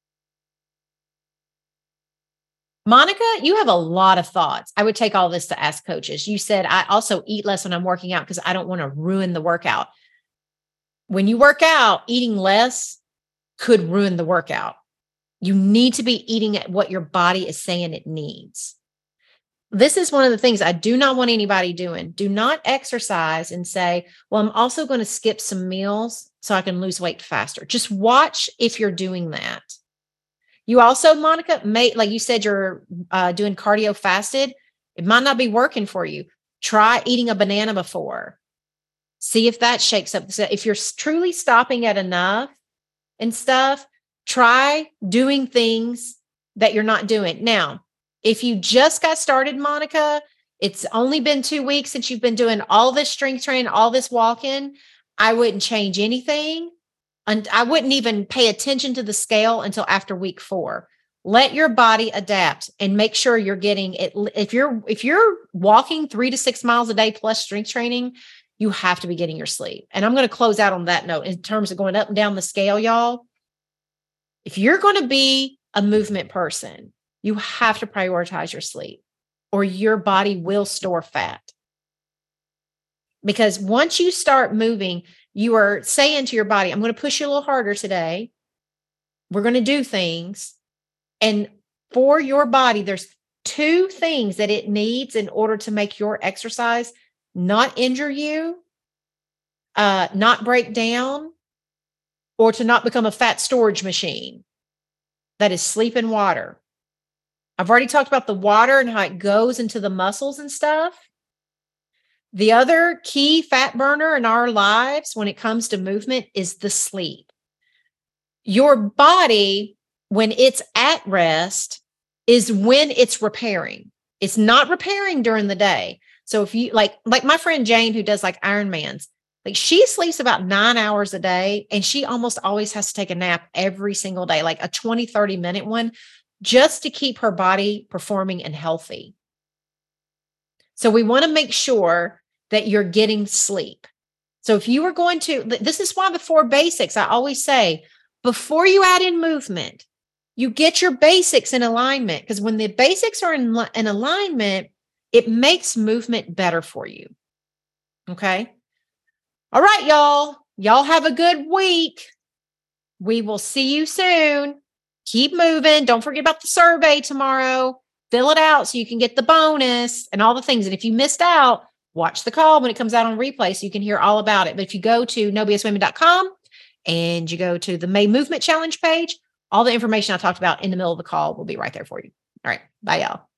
Monica, you have a lot of thoughts. I would take all this to Ask Coaches. You said, I also eat less when I'm working out because I don't want to ruin the workout. When you work out, eating less could ruin the workout. You need to be eating at what your body is saying it needs. This is one of the things I do not want anybody doing. Do not exercise and say, well, I'm also going to skip some meals so I can lose weight faster. Just watch if you're doing that. You also, Monica, may, like you said, you're uh, doing cardio fasted. It might not be working for you. Try eating a banana before. See if that shakes up. So if you're truly stopping at enough and stuff, try doing things that you're not doing. Now, if you just got started, Monica, it's only been two weeks since you've been doing all this strength training, all this walking, I wouldn't change anything. And I wouldn't even pay attention to the scale until after week four. Let your body adapt and make sure you're getting it. If you're, if you're walking three to six miles a day plus strength training, you have to be getting your sleep. And I'm going to close out on that note in terms of going up and down the scale, y'all. If you're going to be a movement person, you have to prioritize your sleep or your body will store fat. Because once you start moving, you are saying to your body, I'm going to push you a little harder today. We're going to do things. And for your body, there's two things that it needs in order to make your exercise not injure you, uh, not break down, or to not become a fat storage machine. That is sleep and water. I've already talked about the water and how it goes into the muscles and stuff. The other key fat burner in our lives when it comes to movement is the sleep. Your body, when it's at rest, is when it's repairing. It's not repairing during the day. So if you like, like my friend Jane, who does like Ironmans, like she sleeps about nine hours a day and she almost always has to take a nap every single day, like a twenty, thirty minute one, just to keep her body performing and healthy. So we want to make sure that you're getting sleep. So if you are going to, this is why the four basics, I always say, before you add in movement, you get your basics in alignment, because when the basics are in, in alignment, it makes movement better for you. Okay. All right, y'all. Y'all have a good week. We will see you soon. Keep moving. Don't forget about the survey tomorrow. Fill it out so you can get the bonus and all the things. And if you missed out, watch the call when it comes out on replay so you can hear all about it. But if you go to no b s women dot com and you go to the May Movement Challenge page, all the information I talked about in the middle of the call will be right there for you. All right. Bye, y'all.